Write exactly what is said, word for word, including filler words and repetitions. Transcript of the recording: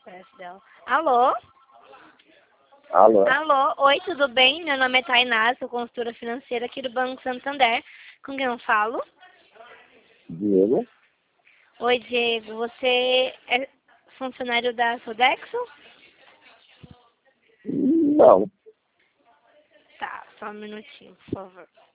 parece dela. Alô? Alô? Alô? Oi, tudo bem? Meu nome é Tainá, sou consultora financeira aqui do Banco Santander. Com quem eu falo? Diego? Oi, Diego. Você é funcionário da Sodexo? Não. Tá, só um minutinho, por favor.